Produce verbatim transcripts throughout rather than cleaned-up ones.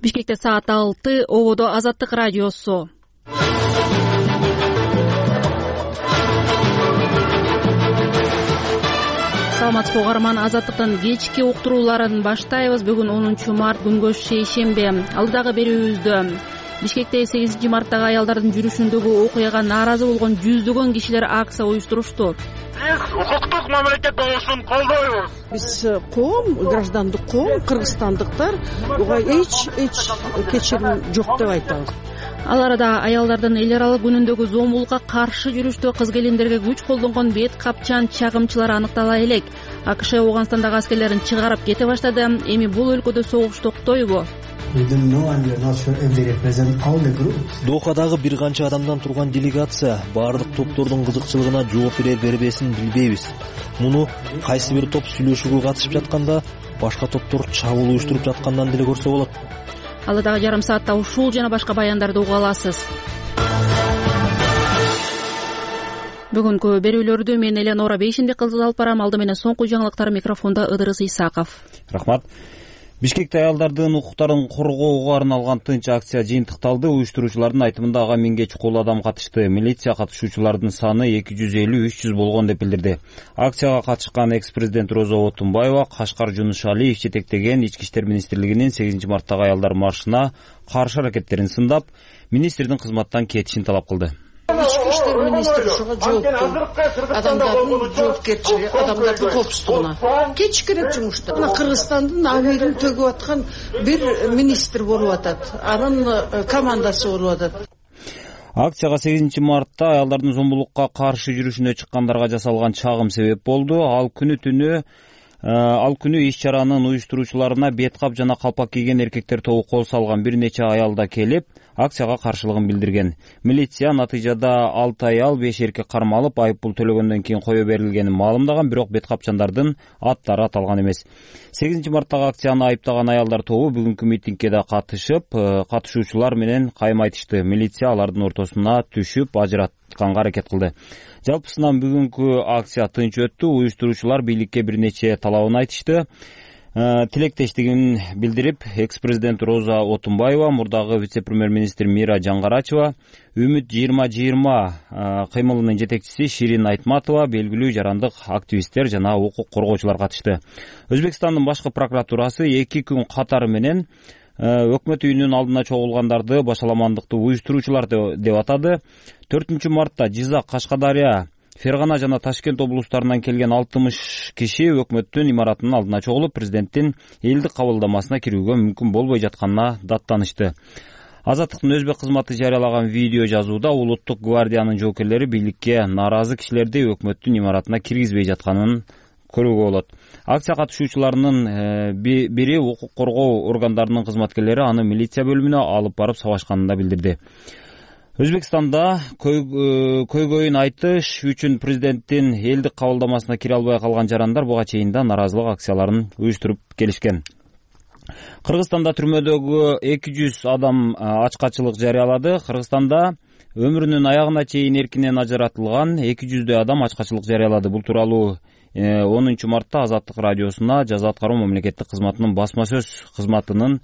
Бишкекте саат алты, ободо Азаттык радиосу. Саламатсызбы угарман, Азаттыктын кечки уктурууларын баштайбыз. Бүгүн онунчу март, күнгө шейшемби. Алдыдагы берүүбүздө Бишкекте сегизинчи марттагы аялдардын жүрүшүндөгү окуяга нааразы болгон жүздөгөн кишилер акция уюштурушту. Биз укуктук мамлекет болушун колдойбуз. Биз коом, граждандык коом, кыргызстандыктар буга эч эч кечирим жок деп айтабыз. Ал арада аялдардын эл аралык күнүндөгү зомбулукка каршы жүрүштө кыз-келиндерге күч колдонгон бет капчан чагымчылар аныктала элек. АКШ Ооганстандагы аскерлерин чыгарып кете баштады. Эми бул өлкөдө согуш токтойбу? Дохадагы бир канча адамдан турган делегация баардык топтордун кызыкчылыгына жооп берер бербесин билбейбиз. Муну кайсы бир топ сүйлөшүүгө катышып жатканда, башка топтор чабуул уюштуруп жаткандан деле көрсө болот. Алдыдагы жарым саатта ушул жана башка баяндарды уга аласыз. Бүгүнкү берүүлөрдү мен Эленора Бейшенбек кызы алып барам. Алды менен соңку жаңылыктар микрофонда Ыдырыс Исаков. Рахмат. Бишкекте аялдардын укуктарын коргоого арналган тынч акция жыйынтыкталды. Уюштуруучулардын айтымында ага миңге чукул адам катышты. Милиция катышуучулардын саны эки жүз элүү үч жүз болгон деп билдирди. Акцияга катышкан экс-президент Роза Отунбаева Кашкар Жунушалиев жетектеген Ички иштер министрлигинин сегизинчи марттагы аялдар маршына каршы аракеттерин сындап, министрдин кызматтан кетишин талап кылды. Ички иштер министри ушуга жоопту. Адамдардын жоопкерчилиги, адамдардын коопсуздугуна кетиш керек жумушта. Мына Кыргызстандын абийин төгүп аткан бир министр болуп атат. Анын командасы болуп атат. Акцияга сегизинчи мартта аялдардын зомбулукка каршы жүрүшүнө чыккандарга жасалган чагым себеп болду. Ал күнү түнү Ал күнү иш-чаранын уюштуруучуларына беткап жана калпак кийген эркектер тобу кол салган бир нече аялда келип, акцияга каршылыгын билдирген. Милиция натыйжада алты аял, беш эркек кармалып, айыппул төлөгөндөн кийин кое берилгенин маалымдаган, бирок беткапчандардын аттары аталган эмес. сегизинчи марттагы акцияны айыптаган аялдар тобу бүгүнкү митингке да катышып, катышуучулар менен кайым айтышты. Милиция алардын ортосуна түшүп, ажыратканга аракет кылды. Жалпысынан бүгүнкү акция тынч өттү. Уюштуруучулар бийликке бир нече талабын айтышты. Тилектештигин билдирип, экс-президент Роза Отунбаева, мурдагы вице-премьер-министр Мира Жаңгарачева, Үмүт жыйырма жыйырма кыймылынын жетекчиси Ширин Айтматова, белгилүү жарандык активисттер жана укук коргоочулар катышты. Өзбекстандын башкы прокуратурасы эки күн катары менен өкмөт үйүнүн алдына чогулгандарды башаламандыкты уюштуруучулар деп атады. төртүнчү мартта Жизак, Кашкадария, Фергана жана Ташкент облустарынан келген алтымыш киши өкмөттүн имаратынын алдына чогулуп, президенттин элдик кабылдамасына кирүүгө мүмкүн болбой жатканына даттанышты. Азаттыктын өзбек кызматы жарыялаган видео жазууда Улуттук гвардиянын жоокерлери бийликке нааразы кишилерди өкмөттүн имаратына киргизбей жатканын көрүүгө болот. Акция катышуучуларынын бири укук коргоо органдарынын кызматкерлери аны милиция бөлүмүнө алып барып сабашканын да билдирди. Өзбекстанда көйгөйүн айтыш үчүн президенттин элдик кабылдамасына кире албай калган жарандар буга чейин да нааразылык акцияларын уюштуруп келишкен. Кыргызстанда түрмөдөгү эки жүз адам ачкачылык жарыялады. Кыргызстанда өмүрүнүн аягына чейин эркинен ажыратылган эки жүздөй адам ачкачылык жарыялады. Бул тууралуу онунчу мартта Азаттык радиосуна жаза аткаруу мамлекеттик кызматынын басма сөз кызматынын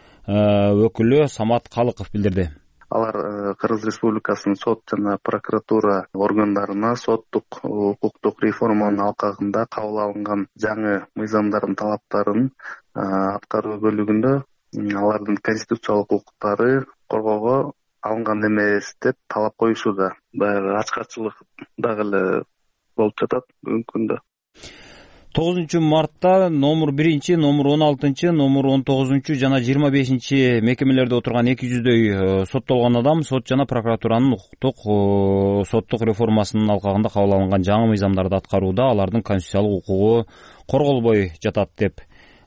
өкүлү Самат Калыков билдирди. Алар Кыргыз Республикасынын сот жана прокуратура органдарына соттук укуктук реформанын алкагында кабыл алынган жаңы мыйзамдардын талаптарын аткаруу бөлүгүндө алардын конституциялык укуктары коргоого алынган эмес деп талап коюшууда. Баягы ачкачылык дагы эле болуп жатат бүгүнкү күндө. тогузунчу мартта номер биринчи, номер он алтынчы, номер он тогузунчу жана жыйырма бешинчи мекемелерде отурган эки жүздөй соттолгон адам сот жана прокуратуранын укуктук соттук реформасынын алкагында кабыл алынган жаңы мыйзамдарды аткарууда алардын конституциялык укугу корголбой жатат деп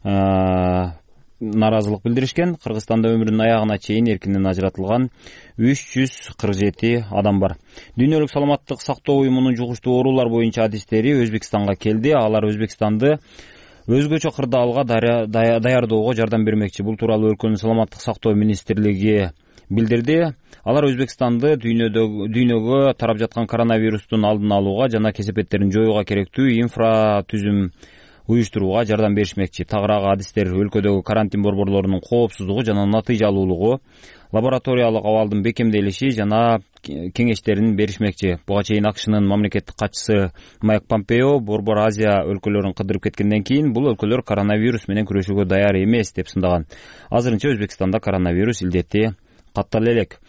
нааразылык билдиришкен. Кыргызстанда өмүрүнүн аягына чейин эркинен ажыратылган үч жүз кырк жети адам бар. Дүйнөлүк саламаттык сактоо уюмунун жугуштуу оорулар боюнча адистери Өзбекстанга келди. Алар Өзбекстанды өзгөчө кырдаалга даярдоого жардам бермекчи. Бул тууралуу өлкөнүн саламаттык сактоо министрлиги билдирди. Алар Өзбекстанды дүйнөгө тарап жаткан коронавирустун алдын алууга жана кесепеттерин жоюуга керектүү инфратүзүм уюштурууга жардам беришмекчи. Тагыраак адистер өлкөдөгү карантин борборлорунун коопсуздугу жана натыйжалуулугу, лабораториялык абалдын бекемделиши жана кеңештерин беришмекчи. Буга чейин АКШнын мамлекеттик катчысы Майк Помпео Борбор Азия өлкөлөрүн кыдырып кеткенден кийин бул өлкөлөр коронавирус менен күрөшүүгө даяр эмес деп сындаган. Азырынча Өзбекстанда коронавирус илдети каттала элек.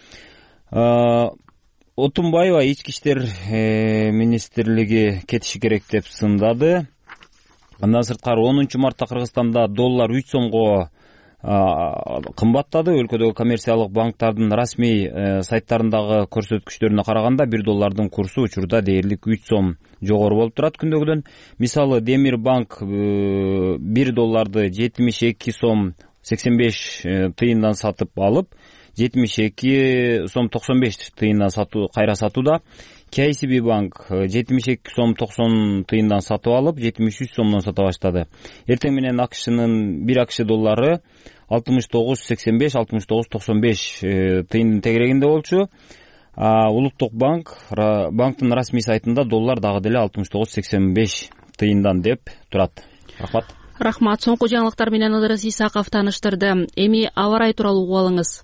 Отунбаева ички иштер министрлиги кетиши керек деп сындады. Андан сырткары онунчу мартта Кыргызстанда доллар үч сомго кымбаттады. Өлкөдөгү коммерциялык банктардын расмий сайттарындагы көрсөткүчтөрүнө караганда бир доллардын курсу учурда дээрлик үч сом жогору болуп турат күндөгүдөн. Мисалы Демир банк бир долларды жетимиш эки сом сексен беш тыйындан сатып алып, жетимиш эки сом токсон беш тыйындан сатуу кайра сатууда. кей си би банк жетимиш эки сом токсон тыйындан сатып алып, жетимиш үч сомдон сата баштады. Эртең менен АКШнын бир АКШ доллары алтымыш тогуз сексен беш, алтымыш тогуз токсон беш тыйындын тегерегинде болчу. Улуттук банк банктын расмий сайтында доллар дагы деле алтымыш тогуз сексен беш тыйындан деп турат. Рахмат. Рахмат. Соңку жаңылыктар менен Ыдырыс Исаков тааныштырды. Эми аба ырайы тууралуу угуп алыңыз.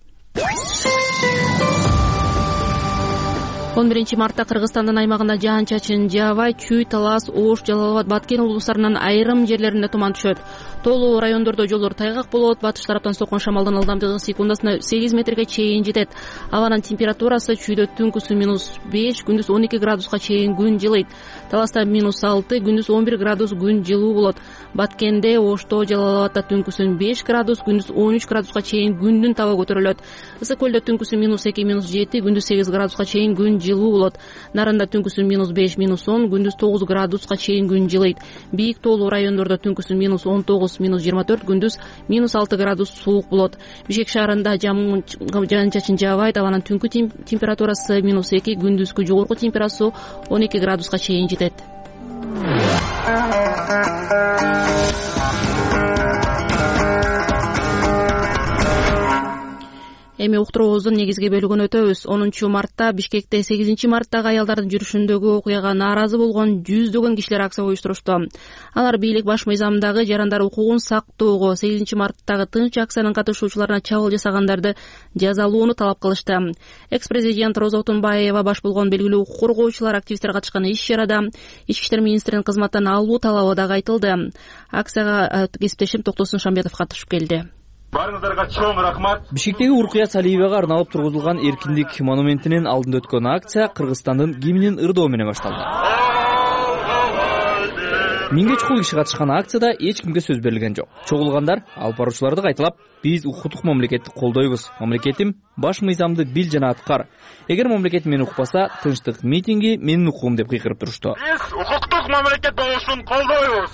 он биринчи мартта Кыргызстандын аймагында жаан-чачын жаабай, Чүй, Талас, Ош, Жалал абад, Баткен облустарынын айрым жерлеринде туман түшөт. Тоолуу райондордо жолдор тайгак болот. Батыш тараптан соккон шамалдын ылдамдыгы секундасына сегиз метрге чейин жетет. Абанын температурасы Чүйдө түнкүсү минус беш, күндүз он эки градуска чейин күн жылыйт. Таласта минус алты, күндүз он бир градус күн жылуу болот. Баткенде, Ошто, Жалал абадда түнкүсүн беш градус, күндүз он үч градуска чейин күндүн табы көтөрүлөт. Ысык көлдө түнкүсү минус эки, минус жети, күндүз сегиз градуска чейин күн жылуу болот. Нарында түнкүсү минус беш, минус он, күндүз тогуз градуска чейин күн жылыйт. Бийик тоолуу райондордо түнкүсү минус он тогуз, минус жыйырма төрт, күндүз минус алты градус суук болот. Бишкек шаарында жаан-чачын жаабайт. Абанын түнкү температурасы минус эки, күндүзкү жогорку температурасы он эки градуска чейин жетет. Эми уктуруубуздун негизги бөлүгүнө өтөбүз. онунчу мартта Бишкекте сегизинчи марттагы аялдардын жүрүшүндөгү окуяга нааразы болгон жүздөгөн кишилер акция уюштурушту. Алар бийлик баш мыйзамдагы жарандар укугун сактоого, сегизинчи марттагы тынч акциянын катышуучуларына чабуул жасагандарды жазалоону талап кылышты. Экс-президент Роза Отунбаева баш болгон белгилүү укук коргоочулар, активисттер катышкан иш-чарада ички иштер министринин кызматтан алуу талабы дагы айтылды. Акцияга кесиптешим Токтосун Шамбетов катышып келди. Барыңыздарга чоң рахмат. Бишкектеги Уркуя Салиевага арналып тургузулган эркиндик монументинин алдында өткөн акция Кыргызстандын гимнин ырдоо менен башталды. Миңге чукул киши катышкан акцияда эч кимге сөз берилген жок. Чогулгандар алып баруучуларды кайталап, биз укуктук мамлекетти колдойбуз. Мамлекетим баш мыйзамды бил жана аткар. Эгер мамлекет мени укпаса, тынчтык митинги менин укугум деп кыйкырып турушту. Биз укуктук мамлекет болушун колдойбуз.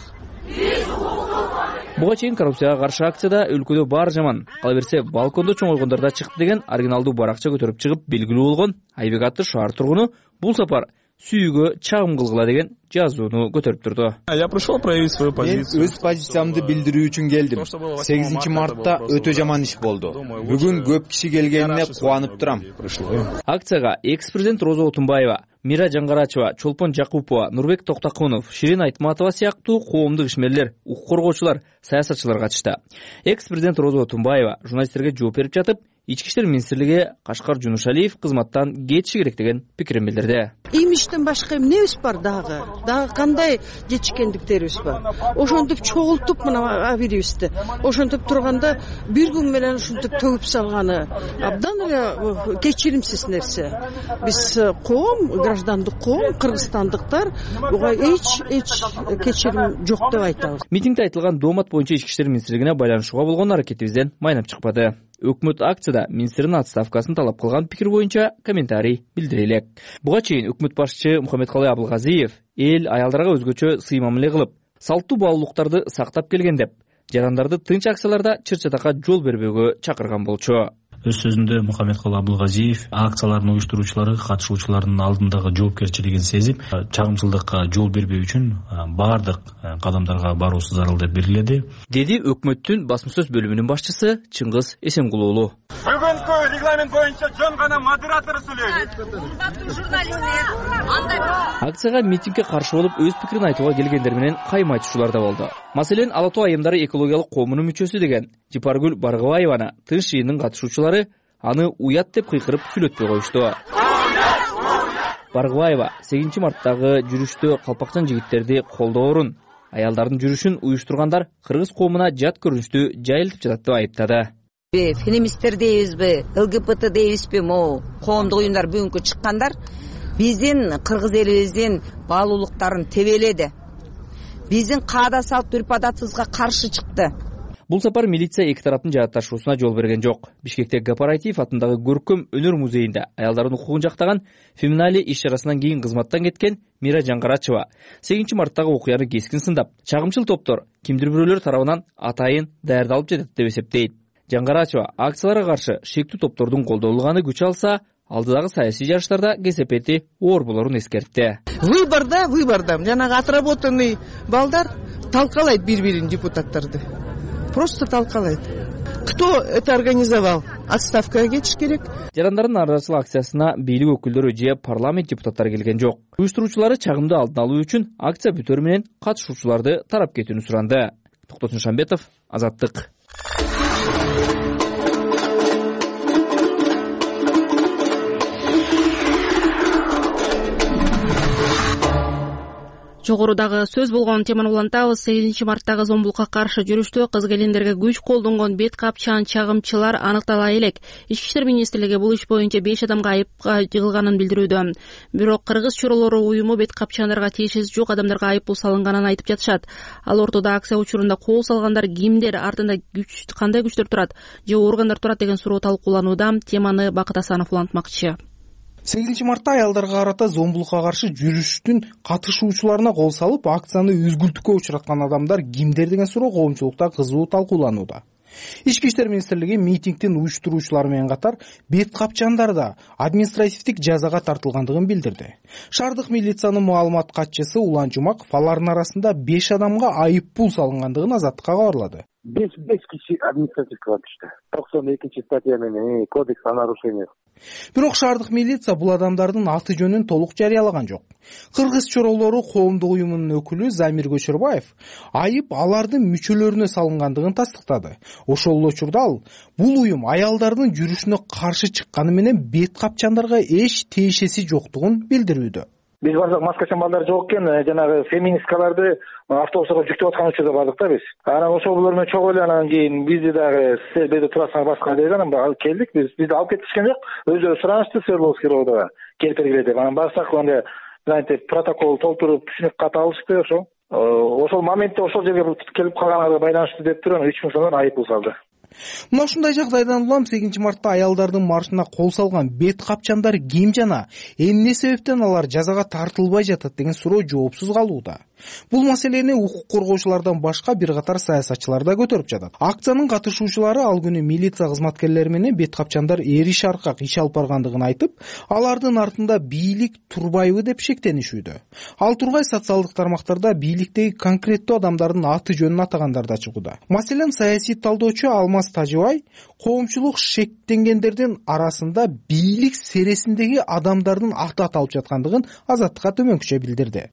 Буга чейин коррупцияга каршы акцияда өлкөдө бар жаман, кала берсе балкондо чоңойгондарда чыкты деген оригиналдуу баракча көтөрүп чыгып белгилүү болгон Айбек аттуу шаар тургуну бул сапар сүйүүгө чагым кылгыла деген жазууну көтөрүп турду. Я пришел проявить свою позицию. Мен өз позициямды билдирүү үчүн келдим. сегизинчи мартта өтө жаман иш болду. Бүгүн көп киши келгенине кубанып турам. Акцияга экс-президент Роза Отунбаева, Мира Жаңгарачева, Чолпон Жакупова, Нурбек Токтакунов, Ширин Айтматова сыяктуу коомдук ишмерлер, укук коргоочулар, саясатчылар катышты. Экс-президент Роза Отунбаева журналисттерге жооп берип жатып, ички иштер министрлиги Кашкар Жунушалиев кызматтан кетиши керек деген пикирин билдирди. Имиштен башка эмнебиз бар дагы? Дагы кандай жетишкендиктерибиз бар? Ошентип чогултуп мына абирибизди. Ошентип турганда бир күн менен ушинтип төгүп салганы абдан эле кечиримсиз нерсе. Биз коом, граждандык коом, кыргызстандыктар буга эч эч кечирим жок деп айтабыз. Митингде айтылган доомат боюнча ички иштер министрлигине байланышууга болгон аракетибизден майнап чыкпады. Өкмөт акцияда министрдин отставкасын талап кылган пикир боюнча комментарий билдире элек. Буга чейин өкмөт башчысы Мухаммедкалый Абылгазиев эл аялдарга өзгөчө сый мамиле кылып, салттуу баалуулуктарды сактап келген деп, жарандарды тынч акцияларда чыр-чатакка жол бербөөгө чакырган болчу. Өз сөзүндө Мухаммедкалый Абылгазиев акциялардын уюштуруучулары, катышуучулардын алдындагы жоопкерчилигин сезип, чагымчылдыкка жол бербөө үчүн баардык кадамдарга баруусу зарыл деп белгиледи. Деди өкмөттүн басма сөз бөлүмүнүн башчысы Чыңгыз Эсенгул уулу. Бүгүнкү регламент боюнча жөн гана модератор сүйлөйт. Акцияга митингге каршы болуп өз пикирин айтууга келгендер менен кайма айтышуулар да болду. Маселен, Ала Тоо айымдары экологиялык коомунун мүчөсү деген Жипаргүл Баргыбаеваны тынч жыйындын катышуучулары аны уят деп кыйкырып сүйлөтпөй коюшту. Баргыбаева сегизинчи марттагы жүрүштө калпакчан жигиттерди колдоорун, аялдардын жүрүшүн уюштургандар кыргыз коомуна жат көрүнүштү жайылтып жатат деп айыптады. Феминисттер дейбизби, ЛГБТ дейбизби, могу коомдук уюмдар бүгүнкү чыккандар биздин кыргыз элибиздин баалуулуктарын тебеледи. Биздин каада салт үрп адатыбызга каршы чыкты. Бул сапар милиция эки тараптын жаатташуусуна жол берген жок. Бишкекте Гапаратиев атындагы көркөм өнөр музейинде аялдардын укугун жактаган Феминали иш-чарасынан кийин кызматтан кеткен Мира Жаңгарачева сегизинчи марттагы окуяны кескин сындап, чагымчыл топтор кимдир бирөөлөр тарабынан атайын даярдалып жатат деп эсептейт. Жаңгарачева акцияларга каршы шектүү топтордун колдонулганы күч алса, алдыдагы саясий жарыштарда кесепети оор болорун эскертти. Выборда, выборда жанагы отработанный балдар талкалайт бири-бирин депутаттарды. Просто талкалайт. Кто это организовал? Отставкага кетиш керек. Жарандардын нааразычылык акциясына бийлик өкүлдөрү же парламент депутаттары келген жок. Уюштуруучулары чагымды алдын алуу үчүн акция бүтөрү менен катышуучуларды тарап кетүүнү суранды. Токтосун Шамбетов, Азаттык. Жогорудагы сөз болгон теманы улантабыз. сегизинчи марттагы зомбулукка каршы жүрүштө кыз келиндерге күч колдонгон бет капчан чагымчылар аныктала элек. Ички иштер министрлиги бул иш боюнча беш адамга айыпка жыгылганын билдирүүдө. Бирок кыргыз чоролору уюму бет капчандарга тиешеси жок адамдарга айыппул салынганын айтып жатышат. Ал ортодо акция учурунда кол салгандар кимдер, артында күч кандай күчтөр турат же органдар турат деген суроо талкууланууда. Теманы Бакыт Асанов улантмакчы. сегизинчи мартта аялдарга карата зомбулукка каршы жүрүштүн катышуучуларына кол салып, акцияны үзгүлтүккө учураткан адамдар кимдер деген суроо коомчулукта кызуу талкууланууда. Ички иштер министрлиги митингдин уюштуруучулары менен катар бет капчандар да административдик жазага тартылгандыгын билдирди. Шаардык милициянын маалымат катчысы Улан Жумаков алардын арасында беш адамга айыппул салынгандыгын Азаттыкка кабарлады. беш киши административдик атышты. токсон экинчи статья менен кодекс о нарушениях. Бирок шаардык милиция бул адамдардын аты жөнүн толук жарыялаган жок. Кыргыз чоролору коомдук уюмунун өкүлү Замир Көчөрбаев айып алардын мүчөлөрүнө салынгандыгын тастыктады. Ошол эле учурда ал бул уюм аялдардын жүрүшүнө каршы чыкканы менен бет капчандарга эч тиешеси жоктугун билдирүүдө. Биз бардык маскачан балдар жок экен, жанагы феминисткаларды автобустарга жүктөп аткан учурда бардык да биз. Анан ошол булар менен чогуу эле анан кийин бизди дагы силер бул жерде турасыңар башка деп анан келдик. Биз бизди алып кетишкен жок. Өздөрү суранышты Свердловский роодага келип бергиле деп. Анан барсак анда знаете протокол толтуруп түшүнүк кат алышты ошо. Ошол моментте ошол жерге келип калганга байланыштуу деп туруп үч миң сомдон айыппул салды. Мына ушундай жагдайдан улам сегизинчи мартта аялдардын маршына кол салган бет капчандар ким жана эмне себептен алар жазага тартылбай жатат деген суроо жоопсуз калууда. Бул маселени укук коргоочулардан башка бир катар саясатчылар да көтөрүп жатат. Акциянын катышуучулары ал күнү милиция кызматкерлери менен бет капчандар эри шаркак иш алып баргандыгын айтып, алардын артында бийлик турбайбы деп шектенишүүдө. Ал тургай социалдык тармактарда бийликтеги конкреттүү адамдардын аты жөнүн атагандар да чыгууда. Маселен, саясий талдоочу Алмаз Тажыбай коомчулук шектенгендердин арасында бийлик сересиндеги адамдардын аты аталып жаткандыгын Азаттыкка төмөнкүчө билдирди.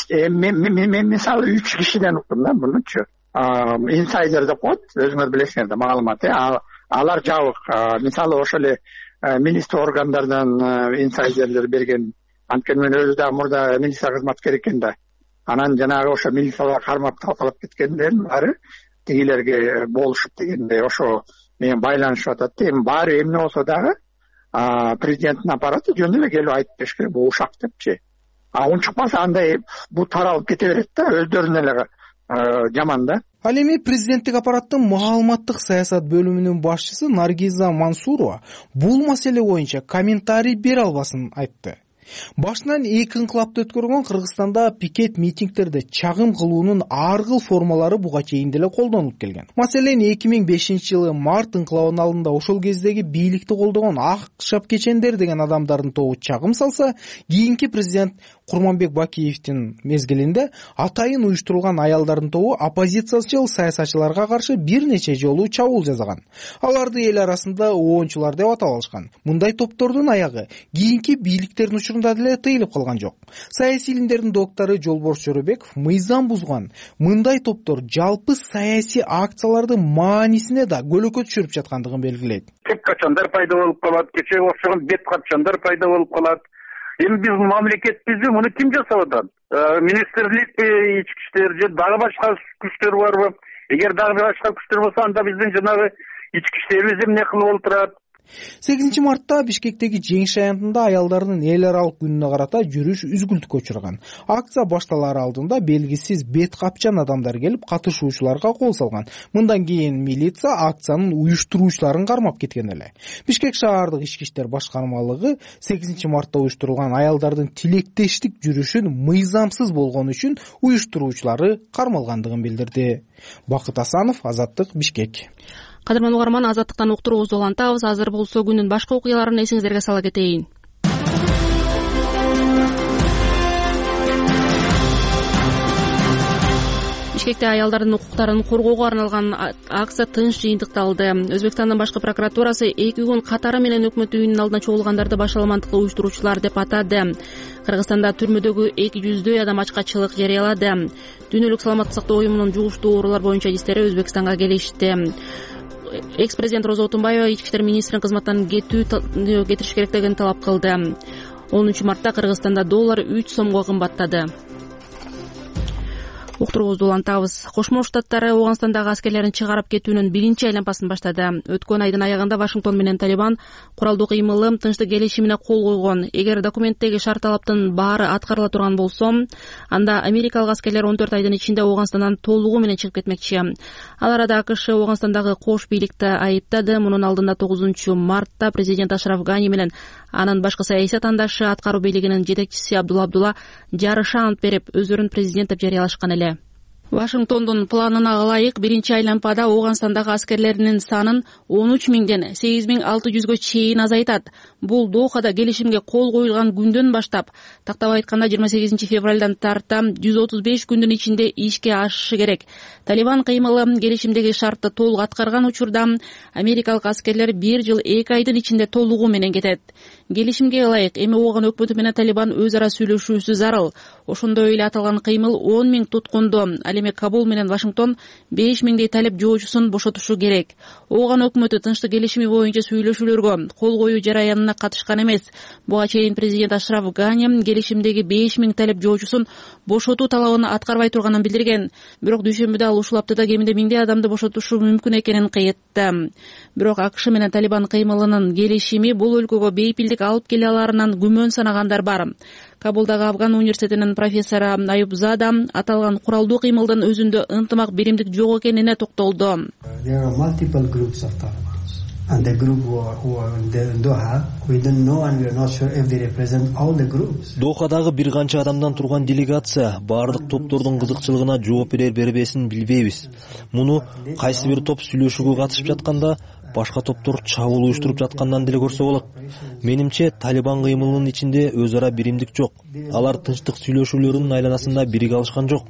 Мен мисалы үч кишиден уктум да мунучу. Инсайдер деп коет, өзүңөр билесиңер да маалымат. Алар жабык. Мисалы ошол эле министр органдардан инсайдерлер берген. Анткени мен өзү да мурда милиция кызматкер экен да. Анан жанагы ошо милицияга кармап талкалап кеткендердин баары тигилерге болушуп дегендей ошо менен байланышып атат. Эми баары эмне болсо дагы президенттин аппараты жөн эле келип айтып бериш керек, бул ушак депчи. А унчукпаса андай бул таралып кете берет да, өздөрүнө эле жаман да. Ал эми президенттик аппараттын маалыматтык саясат бөлүмүнүн башчысы Наргиза Мансурова бул маселе боюнча комментарий бере албасын айтты. Башынан эки инкылапты өткөргөн Кыргызстанда пикет митингтерде чагым кылуунун ар кыл формалары буга чейин деле колдонулуп келген. Маселен эки миң бешинчи жылы март инкылабынын алдында ошол кездеги бийликти колдогон ак шапкечендер деген адамдардын тобу чагым салса, кийинки президент Курманбек Бакиевдин мезгилинде атайын уюштурулган аялдардын тобу оппозициячыл саясатчыларга каршы бир нече жолу чабуул жасаган. Аларды эл арасында оончулар деп атап алышкан. Мындай топтордун аягы кийинки бийликтердин учурунда деле тыйылып калган жок. Саясий илимдердин доктору Жолборс Жоробеков мыйзам бузган мындай топтор жалпы саясий акциялардын маанисине да көлөкө түшүрүп жаткандыгын белгилейт. Кеп качандар пайда болуп калат, кечеге окшогон бет качандар пайда болуп калат. Эми биз мамлекетпизби, муну ким жасап атат? Министрликпи, ички иштер же дагы башка күчтөр барбы? Эгер дагы башка күчтөр болсо, анда биздин жанагы ички иштерибиз эмне кылып олтурат? сегизинчи мартта Бишкектеги жеңиш аянтында аялдардын эл аралык күнүнө карата жүрүш үзгүлтүккө учурган. Акция башталар алдында белгисиз бет капчан адамдар келип катышуучуларга кол салган. Мындан кийин милиция акциянын уюштуруучуларын кармап кеткен эле. Бишкек шаардык ички иштер башкармалыгы сегизинчи мартта уюштурулган аялдардын тилектештик жүрүшүн мыйзамсыз болгону үчүн уюштуруучулары кармалгандыгын билдирди. Бакыт Асанов, Азаттык, Бишкек. Кадырман угарман, Азаттыктан уктуруубузду улантабыз. Азыр болсо күнүн башка окуяларын эсиңиздерге сала кетейин. Бишкекте аялдардын укуктарын коргоого арналган акция тынч жыйынтыкталды. Өзбекстандын башкы прокуратурасы эки күн катары менен өкмөт үйүнүнүн алдына чогулгандарды башаламандыкка уюштуруучулар деп атады. Кыргызстанда түрмөдөгү эки жүздөй адам ачкачылык жарыялады. Дүйнөлүк саламаттык сактоо уюмунун жугуштуу оорулар боюнча жистери Өзбекстанга келишти. Экс-президент Роза Отунбаева ички иштер министринин кызматтан кетүү кетириш керектигин талап кылды. онунчу мартта Кыргызстанда доллар үч сомго кымбаттады. Уктуруубузду улантабыз. Кошмо Штаттары Ооганстандагы аскерлерин чыгарып кетүүнүн биринчи айланпасын баштады. Өткөн айдын аягында Вашингтон менен Талибан куралдуу кыймылы тынчтык келишимине кол койгон. Эгер документтеги шарт талаптын баары аткарыла турган болсо, анда америкалык аскерлер он төрт айдын ичинде Ооганстандан толугу менен чыгып кетмекчи. Ал арада АКШ Ооганстандагы кош бийликти айыптады. Мунун алдында тогузунчу мартта президент Ашраф Гани менен анын башкы саясий атаандашы аткаруу бийлигинин жетекчиси Абдулла Абдулла жарыша ант берип, өздөрүн президент деп жарыялашкан эле. Вашингтондун планына ылайык биринчи айланпада Ооганстандагы аскерлеринин санын он үч миңден сегиз миң алты жүзгө чейин азайтат. Бул Дохада келишимге кол коюлган күндөн баштап, тактап айтканда жыйырма сегизинчи февралдан тарта жүз отуз беш күндүн ичинде ишке ашышы керек. Талибан кыймылы келишимдеги шартты толук аткарган учурда америкалык аскерлер бир жыл эки айдын ичинде толугу менен кетет. Келишимге ылайык эми Ооган өкмөтү менен Талибан өз ара сүйлөшүүсү зарыл. Ошондой эле аталган кыймыл он миң туткунду, ал эми Кабул менен Вашингтон беш миңдей талеп жоочусун бошотушу керек. Ооган өкмөтү тынчтык келишими боюнча сүйлөшүүлөргө кол коюу жараянына катышкан эмес. Буга чейин президент Ашраф Гани келишимдеги беш миң талеп жоочусун бошотуу талабын аткарбай турганын билдирген. Бирок дүйшөмбүдө ал ушул аптада кеминде миңдей адамды бошотушу мүмкүн экенин кыйтты. Бирок АКШ менен Талибан кыймылынын келишими бул өлкөгө бейпилдик алып келе аларынан күмөн санагандар бар. Кабулдагы Афган университетинин профессору Аюбзада аталган куралдуу кыймылдын өзүндө ынтымак биримдик жок экенине токтолду. Дохадагы бир канча адамдан турган делегация баардык топтордун кызыкчылыгына жооп берер бербесин билбейбиз. Муну кайсы бир топ сүйлөшүүгө катышып жатканда, башка топтор чабуул уюштуруп жаткандан деле көрсө болот. Менимче, Талибан кыймылынын ичинде өз ара биримдик жок. Алар тынчтык сүйлөшүүлөрүнүн айланасында бириге алышкан жок.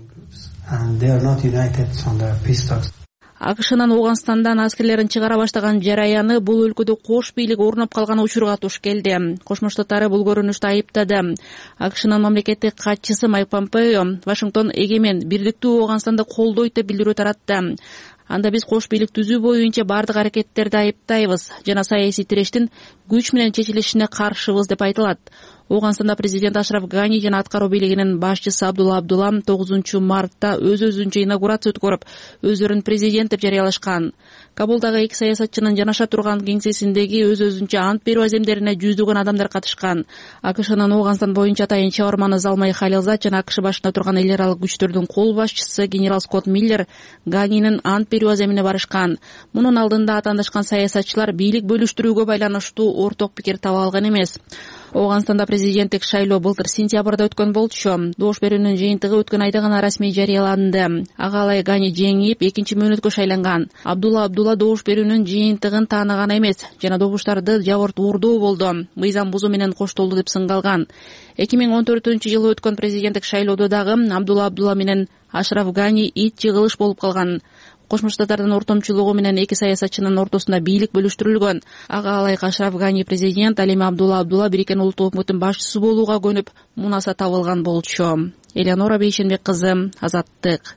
АКШнын Ооганстандан аскерлерин чыгара баштаган жараяны бул өлкөдө кош бийлик орноп калган учурга туш келди. Кошмо Штаттары бул көрүнүштү айыптады. АКШнын мамлекеттик катчысы Майк Помпео Вашингтон эгемен бирдиктүү Ооганстанды колдойт деп билдирүү таратты. Анда биз кош бийлик түзүү боюнча бардык аракеттерди айыптайбыз жана саясий тирештин күч менен чечилишине каршыбыз деп айтылат. Ооганстанда президент Ашраф Гани жана аткаруу бийлигинин башчысы Абдулла Абдулла тогузунчу мартта өз-өзүнчө инаугурация өткөрүп, өздөрүн президент деп жарыялашкан. Кабулдагы эки саясатчынын жанаша турган кеңсесиндеги өз-өзүнчө ант берүү аземдерине жүздөгөн адамдар катышкан. АКШнын Ооганстан боюнча атайын чабарманы Залмай Халилзад жана АКШ башында турган эл аралык күчтөрдүн кол башчысы генерал Скотт Миллер Ганинин ант берүү аземине барышкан. Мунун алдында атаандашкан саясатчылар бийлик бөлүштүрүүгө байланыштуу орток пикир таба алган эмес. Ооганстанда президенттик шайлоо былтыр сентябрда өткөн болчу. Добуш берүүнүн жыйынтыгы өткөн айда гана расмий жарыяланды. Агалай Гани жеңип, экинчи мөөнөткө шайланган. Абдулла Абдулла добуш берүүнүн жыйынтыгын тааныган эмес жана добуштарды жабырт уурдуу болду, мыйзам бузуу менен коштолду деп сынгалган. эки миң он төртүнчү жылы өткөн президенттик шайлоодо дагы Абдулла Абдулла менен Ашраф Гани ит жыгылыш болуп калган. Кошмо Штаттардын ортомчулугу менен эки саясатчынын ортосунда бийлик бөлүштүрүлгөн. Ага алайык Ашраф Гани президент, ал эми Абдулла Абдулла бириккен улуттук өкмөттүн башчысы болууга көнүп, мунаса табылган болчу. Элеонора Бейшенбек кызы, Азаттык.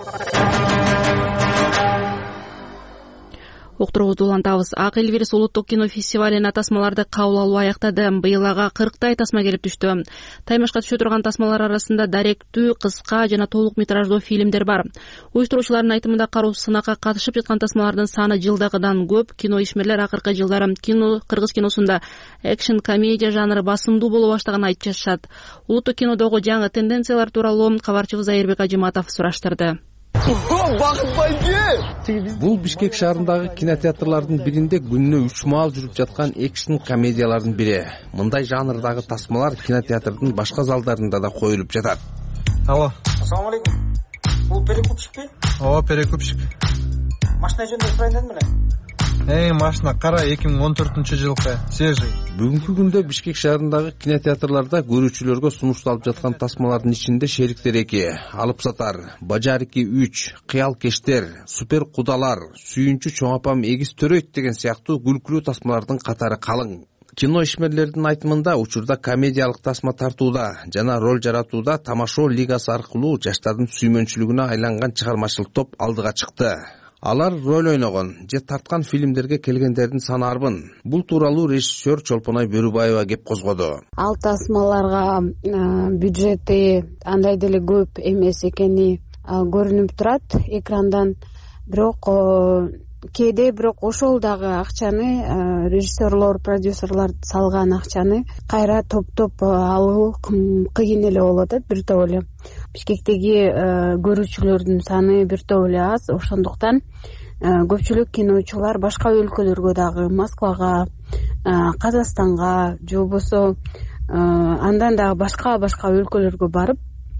Уктуруубузду улантабыз. Ак Элбирис улуттук кино фестивалына тасмаларды кабыл алуу аяктады. Быйыл ага кырктай тасма келип түштү. Таймашка түшө турган тасмалар арасында даректүү, кыска жана толук метраждуу фильмдер бар. Уюштуруучулардын айтымында кароосуз сынакка катышып жаткан тасмалардын саны жылдагыдан көп. Кино ишмерлер акыркы жылдары кино кыргыз киносунда экшн комедия жанры басымдуу боло баштаганын айтып жатышат. Улуттук кинодогу жаңы тенденциялар тууралуу кабарчыбыз Айырбек Ажыматов сураштырды. Бул Бишкек шаарындагы кинотеатрлардын биринде күнүнө үч маал жүрүп жаткан экшн комедиялардын бири. Мындай жанрдагы тасмалар кинотеатрдын башка залдарында да коюлуп жатат. Алло. Ассаламу алейкум. Бул перекупщикпи? Ооба, перекупщик. Машина жөнүндө сурайын дедим эле. Эй, машина кара, эки миң он төртүнчү жылкы, свежий. Бүгүнкү күндө Бишкек шаарындагы кинотеатрларда көрүүчүлөргө сунушталып жаткан тасмалардын ичинде шериктер эки, алып сатар, Бажарики үч, Кыял кештер, Супер кудалар, Сүйүнчү чоң апам эгиз төрөйт деген сыяктуу күлкүлүү тасмалардын катары калың. Кино ишмерлердин айтымында учурда комедиялык тасма тартууда жана роль жаратууда Тамашо лигасы аркылуу жаштардын сүймөнчүлүгүнө айланган чыгармачылык топ алдыга чыкты. Алар роль ойногон же тарткан фильмдерге келгендердин саны арбын. Бул тууралуу режиссер Чолпонай Бөрүбаева кеп козгоду. Ал тасмаларга бюджети андай деле көп эмес экени көрүнүп турат экрандан. Бирок кээде бирок ошол дагы акчаны режиссерлор, продюсерлор салган акчаны кайра топтоп алуу кыйын эле болуп атат бир топ эле. Бишкектеги көрүүчүлөрдүн саны бир топ эле аз, ошондуктан көпчүлүк киночулар башка өлкөлөргө дагы, Москвага, Казакстанга же болбосо андан дагы башка башка өлкөлөргө барып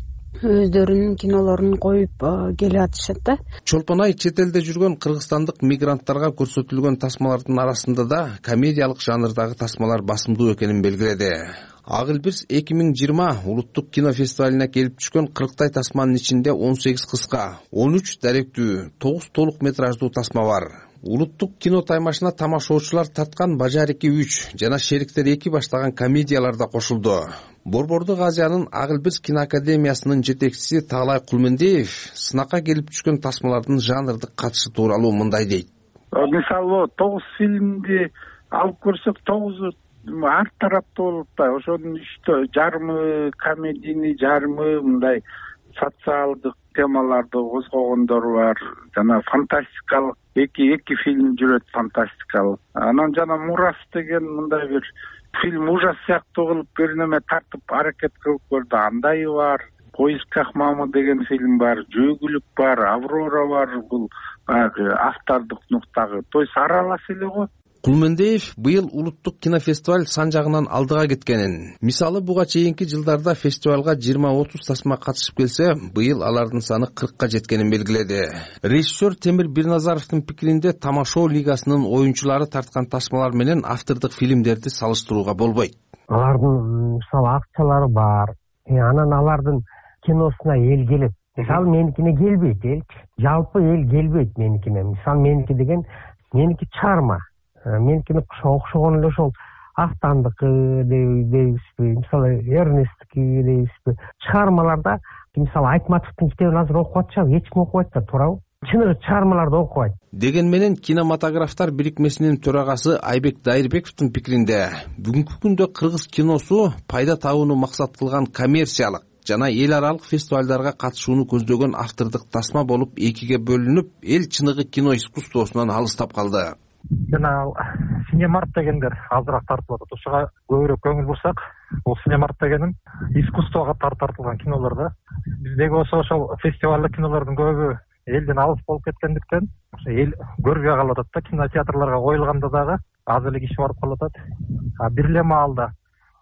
өздөрүнүн кинолорун коюп келип атышат да. Чолпонай чет элде жүргөн кыргызстандык мигранттарга көрсөтүлгөн тасмалардын арасында да комедиялык жанрдагы тасмалар басымдуу экенин белгиледи. Ак Элбирис эки миң жыйырма улуттук кино фестивалына келип түшкөн кырктай тасманын ичинде он сегиз кыска, он үч даректүү, тогуз толук метраждуу тасма бар. Улуттук кино таймашына тамашоочулар тарткан Бажарики үч жана Шериктер эки баштаган комедиялар да кошулду. Борбордук Азиянын Ак Элбирис киноакадемиясынын жетекчиси Таалай Кулмендиев сынакка келип түшкөн тасмалардын жанрдык катышы тууралуу мындай дейт. Мисалы тогуз фильмди алып көрсөк, тогузу ар тараптуу болуп да, ошонун үчтө жарымы комедийный, жарымы мындай социалдык темаларды козгогондор бар, жана фантастикалык эки эки фильм жүрөт, фантастикалык. Анан жана Мурас деген мындай бир фильм ужас сыяктуу кылып бир неме тартып аракет кылып көрдү, андайы бар. Поисках мамы деген фильм бар, Жөгүлүк бар, Аврора бар, бул баягы автордук нуктагы. То есть аралас эле го. Кулмендиев быйыл улуттук кинофестиваль сан жагынан алдыга кеткенин. Мисалы буга чейинки жылдарда фестивалга жыйырма отуз тасма катышып келсе, быйыл алардын саны кыркка жеткенин белгиледи. Режиссер Темир Бирназаровдун пикиринде Тамашо лигасынын оюнчулары тарткан тасмалар менен автордук фильмдерди салыштырууга болбойт. Алардын мисалы акчалары бар. Анан алардын киносуна эл келет. Мисалы меникине келбейт эл. Жалпы эл келбейт меникине. Мисалы меники деген меники чыгарма. Меникине окшогон эле ошол Автандыкы дейбизби, мисалы Эрнесттики дейбизби. Чыгармаларда мисалы Айтматовдун китебин азыр окуп атышат, эч ким окубайт да, туурабы? Чыныгы чыгармаларды окубайт. Деген менен кинематографтар бирикмесинин төрагасы Айбек Дайырбековдун пикиринде бүгүнкү күндө кыргыз киносу пайда табууну максат кылган коммерциялык жана эл аралык фестивалдарга катышууну көздөгөн автордук тасма болуп экиге бөлүнүп, эл чыныгы кино искусствосунан алыстап калды. Жана Синемарт дегендер азыраак тартылып атат. Ошого көбүрөөк көңүл бурсак, бул Синемарт дегенин искусствого тартылган кинолор да. Биздеги болсо ошол фестивалдык кинолордун көбү элден алыс болуп кеткендиктен, ошо эл көрбөй калып атат да. Кинотеатрларга коюлганда дагы аз эле киши барып калып атат. А бир эле маалда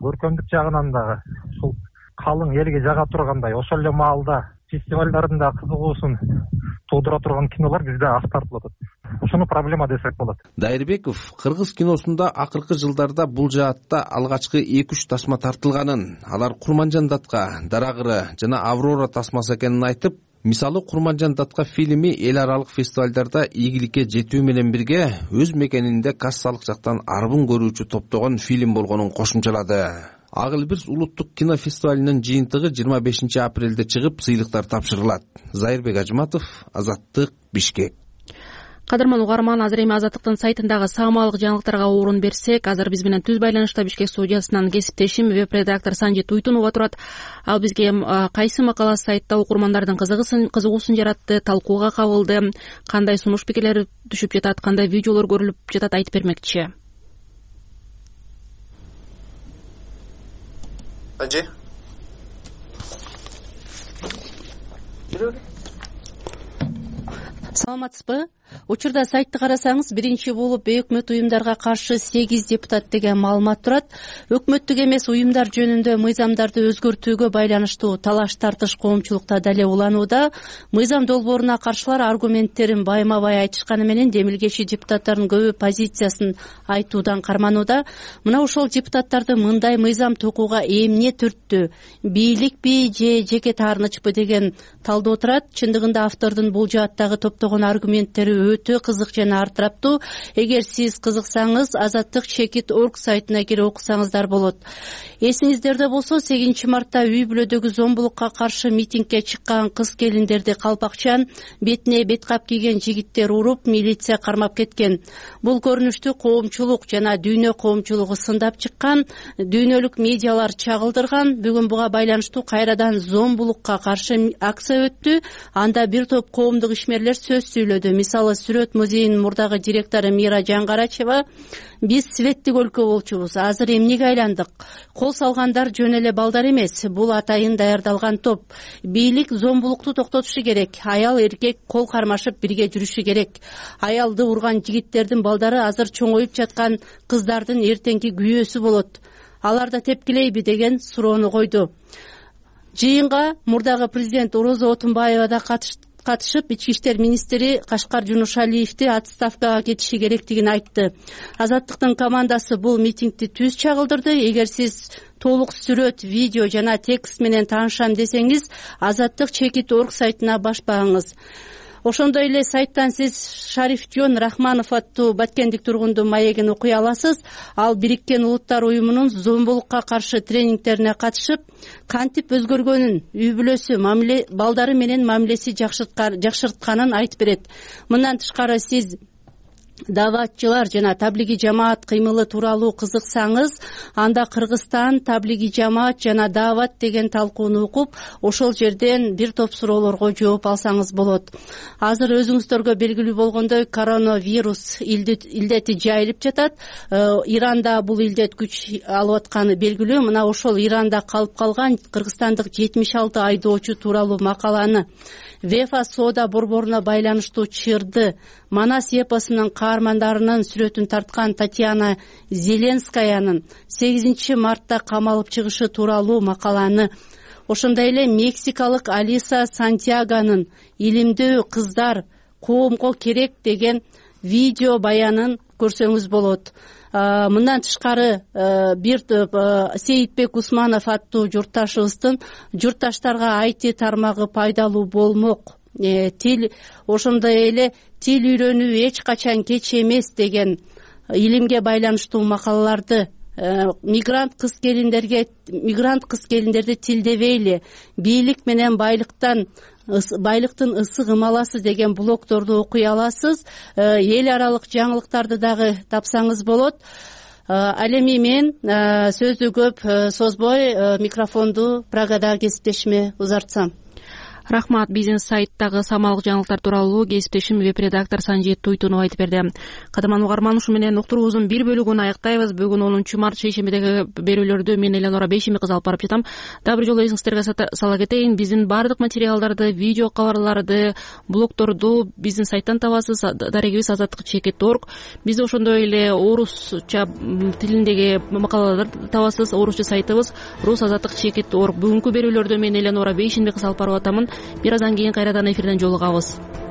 көркөмдүк жагынан дагы ушул калың элге жага тургандай ошол эле маалда фестивалдардын да кызыгуусун туудура турган кинолор бизде аз тартылып атат. Ушуну проблема десек болот. Дайырбеков кыргыз киносунда акыркы жылдарда бул жаатта алгачкы эки үч тасма тартылганын, алар Курманжан датка, Дарагыры жана Аврора тасмасы экенин айтып, мисалы Курманжан датка фильми эл аралык фестивалдарда ийгиликке жетүү менен бирге өз мекенинде кассалык жактан арбын көрүүчү топтогон фильм болгонун кошумчалады. Ак Элбирс улуттук кинофестивалынын жыйынтыгы жыйырма бешинчи апрелде чыгып, сыйлыктар тапшырылат. Зайырбек Ажматов, Азаттык, Бишкек. Кадырман угарман, азыр эми Азаттыктын сайтындагы саамалык жаңылыктарга орун берсек, азыр биз менен түз байланышта Бишкек студиясынан кесиптешим веб-редактор Санжит Туйтунова турат. Ал бизге кайсы макала сайтта окурмандардын кызыгуусун жаратты, талкууга кабылды, кандай сунуш пикирлер түшүп жатат, кандай видеолор көрүлүп жатат айтып бермекчи. Анжи. Саламатсызбы? Учурда сайтты карасаңыз, биринчи болуп өкмөт уюмдарга каршы сегиз депутат деген маалымат турат. Өкмөттүк эмес уюмдар жөнүндө мыйзамдарды өзгөртүүгө байланыштуу талаш тартыш коомчулукта дале уланууда. Мыйзам долбооруна каршылар аргументтерин байма-бай айтышканы менен демилгечи депутаттардын көбү позициясын айтуудан карманууда. Мына ошол депутаттарды мындай мыйзам токууга эмне түрттү? Бийликпи же жеке таарынычпы деген талдоо турат. Чындыгында автордун бул жааттагы топтогон аргументтери өтө кызык жана артыраптуу. Эгер сиз кызыксаңыз, Азаттык чекит орг сайтына кирип окусаңыздар болот. Эсиңиздерде болсо, сегизинчи мартта үй бүлөдөгү зомбулукка каршы митингге чыккан кыз келиндерди калпакчан, бетине беткап кийген жигиттер уруп, милиция кармап кеткен. Бул көрүнүштү коомчулук жана дүйнө коомчулугу сындап чыккан, дүйнөлүк медиалар чагылдырган. Бүгүн буга байланыштуу кайрадан зомбулукка каршы акция өттү. Анда бир топ коомдук ишмерлер сөз сүйлөдү. Мисалы, Сүрөт музейинин мурдагы директору Мира Жаңгарачева: биз светтик өлкө болчубуз, азыр эмнеге айландык? Кол салгандар жөн эле балдар эмес, бул атайын даярдалган топ. Бийлик зомбулукту токтотушу керек. Аял эркек кол кармашып бирге жүрүшү керек. Аялды урган жигиттердин балдары азыр чоңоюп жаткан кыздардын эртеңки күйөөсү болот. Алар да тепкилейби деген суроону койду. Жыйынга мурдагы президент Орозо Отунбаева да катышып, ички иштер министри Кашкар Жунушалиевди отставкага кетиши керектигин айтты. Азаттыктын командасы бул митингди түз чагылдырды. Эгер сиз толук сүрөт, видео жана текст менен таанышам десеңиз, Азаттык чекит орг сайтына башпаңыз. Ошондой эле сайттан сиз Шарифжон Рахманов аттуу баткендик тургундун маегин окуй аласыз. Ал Бириккен Улуттар уюмунун зомбулукка каршы тренингтерине катышып, кантип өзгөргөнүн, үй бүлөсү, мамиле балдары менен мамилеси жакшыртканын айтып берет. Мындан тышкары сиз даватчылар жана таблиги жамаат кыймылы тууралуу кызыксаңыз, анда Кыргызстан таблиги жамаат жана дават деген талкууну окуп, ошол жерден бир топ суроолорго жооп алсаңыз болот. Азыр өзүңүздөргө белгилүү болгондой, коронавирус илдети жайылып жатат. Иранда бул илдет күч алып атканы белгилүү. Мына ошол Иранда калып калган кыргызстандык жетимиш алты айдоочу тууралуу макаланы Вефа соода борборуна байланыштуу чырды Манас эпосунун каармандарынын сүрөтүн тарткан Татьяна Зеленскаянын сегизинчи мартта камалып чыгышы тууралуу макаланы, ошондой эле мексикалык Алиса Сантьягонун илимдүү кыздар коомго керек деген видео баянын көрсөңүз болот. Мындан тышкары бир топ Сейитбек Усманов аттуу журтташыбыздын журтташтарга ай ти тармагы пайдалуу болмок, тил ошондой эле тил үйрөнүү эч качан кеч эмес деген илимге байланыштуу макалаларды, мигрант кыз келиндерге мигрант кыз келиндерди тилдебейли, бийлик менен байлыктан байлыктын ысык ымаласы деген блогдорду окуй аласыз. Эл аралык жаңылыктарды дагы тапсаңыз болот. Ал эми мен сөздү көп созбой микрофонду Прагадагы кесиптешиме узартсам. рахмат. Бизнес сайттагы самалык жаңылыктар тууралуу кесиптешим веб-редактор Санжет Туйтунов айтып берди. Кадырман угарман, ушу менен уктуруубуздун бир бөлүгүн аяктайбыз. Бүгүн онунчу март шейшембидеги берүүлөрдү мен Эленора Бейшемби кызы алып барып жатам. Дагы бир жолу эсиңиздерге сала кетейин. Биздин баардык материалдарды, видео кабарларды, блогторду биздин сайттан табасыз. Дарегибиз азаттык чекит точка орг. Бизди ошондой эле орусча тилиндеги макалаларды табасыз. Орусча сайтыбыз рус азаттык чекит точка орг. Бүгүнкү берүүлөрдү мен Эленора Бейшемби кызы алып барып атамын. Бир аздан кийин кайрадан эфирден жолугабыз.